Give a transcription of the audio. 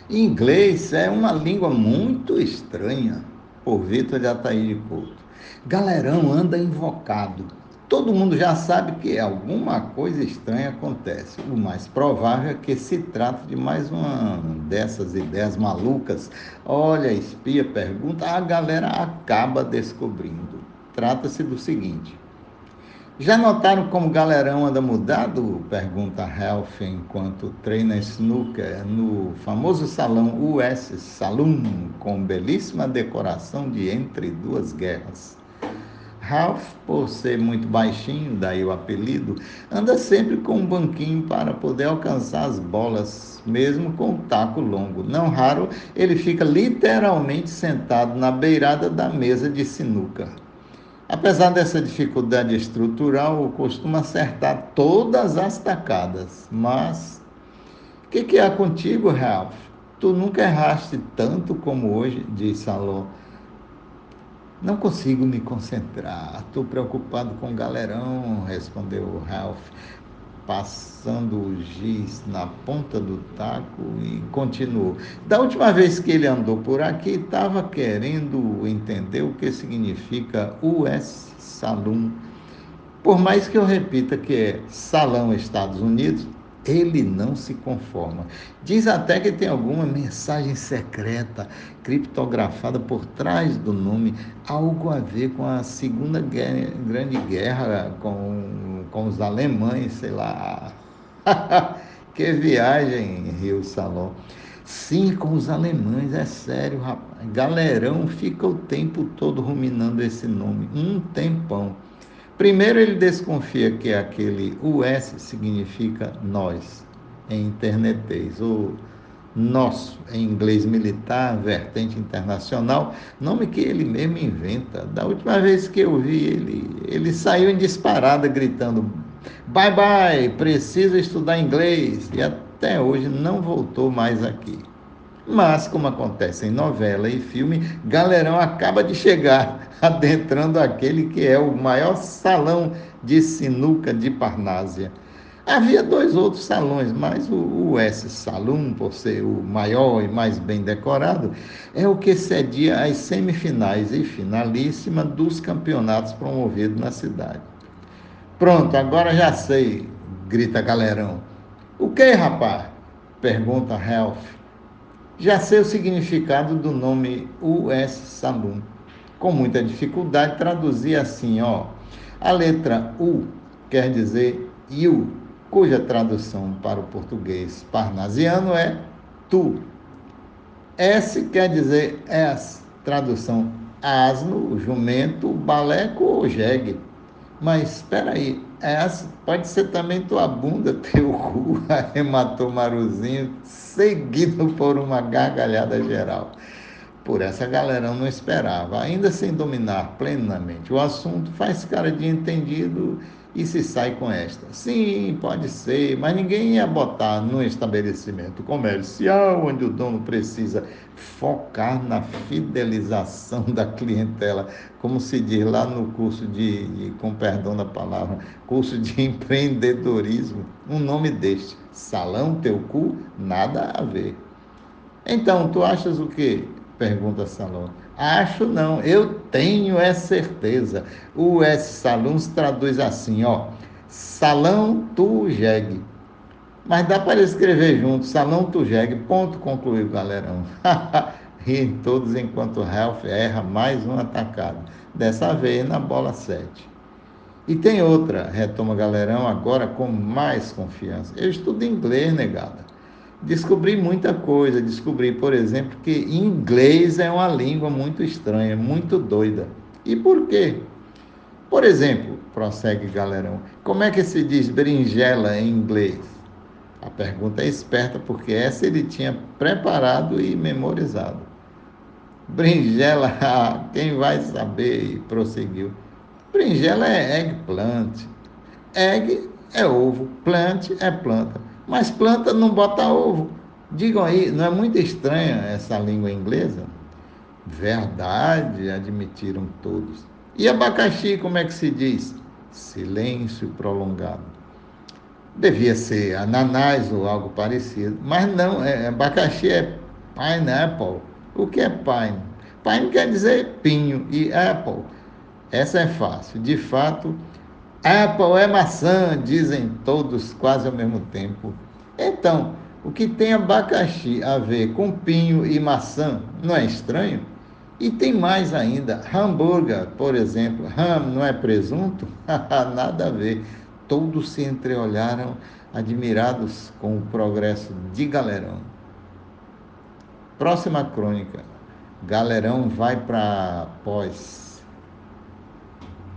Inglês é uma língua muito estranha, por Vitor de Ataíde Couto. Galerão anda invocado. Todo mundo já sabe que alguma coisa estranha acontece. O mais provável é que se trate de mais uma dessas ideias malucas. Olha, espia pergunta, a galera acaba descobrindo. Trata-se do seguinte: já notaram como o galerão anda mudado? Pergunta Ralph enquanto treina snooker no famoso salão US Saloon, com belíssima decoração de Entre Duas Guerras. Ralph, por ser muito baixinho, daí o apelido, anda sempre com um banquinho para poder alcançar as bolas, mesmo com o taco longo. Não raro, ele fica literalmente sentado na beirada da mesa de sinuca. Apesar dessa dificuldade estrutural, costuma acertar todas as tacadas. Mas o que há contigo, Ralph? Tu nunca erraste tanto como hoje, disse Saló. Não consigo me concentrar. Estou preocupado com o galerão, respondeu Ralph, passando o giz na ponta do taco e continuou. Da última vez que ele andou por aqui, estava querendo entender o que significa US Saloon. Por mais que eu repita que é Salão Estados Unidos, ele não se conforma. Diz até que tem alguma mensagem secreta criptografada por trás do nome, algo a ver com a Segunda Grande Guerra, com os alemães, sei lá. Que viagem, Rio Salom. Sim, com os alemães, é sério, rapaz. Galerão fica o tempo todo ruminando esse nome, um tempão. Primeiro, ele desconfia que aquele US significa nós, em internetês, ou nosso, em inglês militar, vertente internacional, nome que ele mesmo inventa. Da última vez que eu vi ele saiu em disparada gritando: bye bye, preciso estudar inglês, e até hoje não voltou mais aqui. Mas, como acontece em novela e filme, Galerão acaba de chegar, adentrando aquele que é o maior salão de sinuca de Parnásia. Havia dois outros salões, mas o S Saloon, por ser o maior e mais bem decorado, é o que cedia as semifinais e finalíssima dos campeonatos promovidos na cidade. Pronto, agora já sei, grita Galerão. O que, rapaz? Pergunta Ralph. Já sei o significado do nome US Saloon. Com muita dificuldade, traduzi assim, ó. A letra U quer dizer you, cuja tradução para o português parnasiano é tu. S quer dizer es, tradução asno, jumento, baleco ou jegue. Mas espera aí, essa pode ser também tua bunda, teu cu, arrematou Maruzinho, seguido por uma gargalhada geral. Por essa galera não esperava, ainda sem dominar plenamente o assunto, faz cara de entendido e se sai com esta. Sim, pode ser, mas ninguém ia botar num estabelecimento comercial onde o dono precisa focar na fidelização da clientela, como se diz lá no curso com perdão da palavra, curso de empreendedorismo, um nome deste, salão teu cu, nada a ver. Então, tu achas o quê? Pergunta Salom. Acho não, eu tenho certeza. O S Salum se traduz assim, ó. Salão tu jegue. Mas dá para escrever junto, salão tu jegue, ponto, concluiu o galerão. Riem todos enquanto Ralph erra mais um atacado. Dessa vez na bola 7. E tem outra, retoma Galerão agora com mais confiança. Eu estudo inglês, negada. Descobri muita coisa. Descobri, por exemplo, que inglês é uma língua muito estranha, muito doida. E por quê? Por exemplo, prossegue Galerão, como é que se diz berinjela em inglês? A pergunta é esperta porque essa ele tinha preparado e memorizado. Berinjela, quem vai saber? E prosseguiu. Berinjela é eggplant. Egg é ovo, plant é planta. Mas planta não bota ovo. Digam aí, não é muito estranha essa língua inglesa? Verdade, admitiram todos. E abacaxi, como é que se diz? Silêncio prolongado. Devia ser ananás ou algo parecido. Mas não, abacaxi é Pineapple. O que é pine? Pine quer dizer pinho e apple. Essa é fácil. De fato, Apple é maçã, dizem todos quase ao mesmo tempo. Então, o que tem abacaxi a ver com pinho e maçã não é estranho? E tem mais ainda, hambúrguer, por exemplo. Ham não é presunto? Nada a ver. Todos se entreolharam, admirados com o progresso de Galerão. Próxima crônica. Galerão vai para pós.